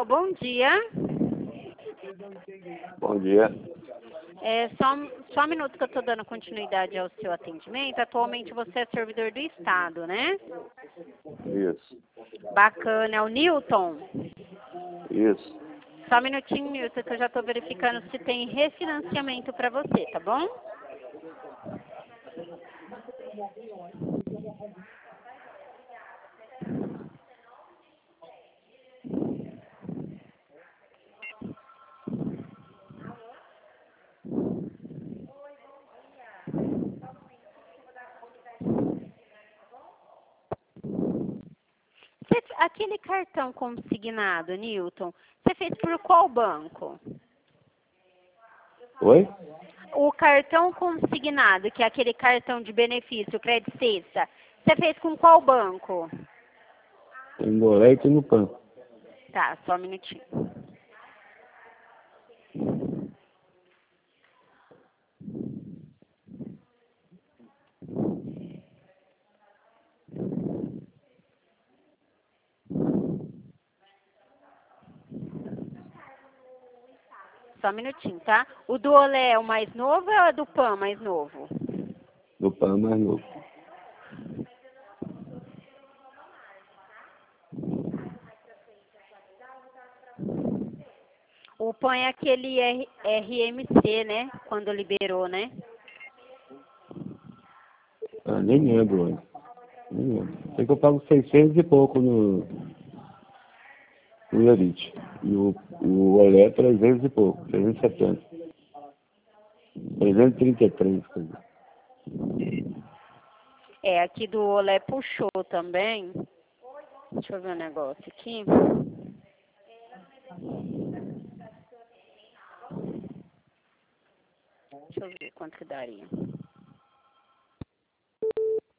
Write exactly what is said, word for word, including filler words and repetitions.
bom dia. Bom dia. É, só, só um minuto que eu estou dando continuidade ao seu atendimento. Atualmente você é servidor do Estado, né? Isso. Bacana. É o Newton? Isso. Só um minutinho, Newton, que eu já estou verificando se tem refinanciamento para você, tá bom? Você- Aquele cartão consignado, Newton, você fez por qual banco? Oi? O cartão consignado, que é aquele cartão de benefício, Credit Sexta, você fez com qual banco? Tem no Boleto e no P A N. Tá, só um minutinho. Só um minutinho, tá? O do Olé é o mais novo ou é o do P A N mais novo? Do P A N mais novo. O P A N é aquele R- RMC, né? Quando liberou, né? Ah, nem lembro, olha. Nem lembro. Sei que eu pago seiscentos e pouco no, no Elite. E o, o Olé é trezentos e pouco, trezentos e setenta. trezentos e trinta e três, quer dizer. É, aqui do Olé puxou também. Deixa eu ver um negócio aqui. Deixa eu ver quanto que daria.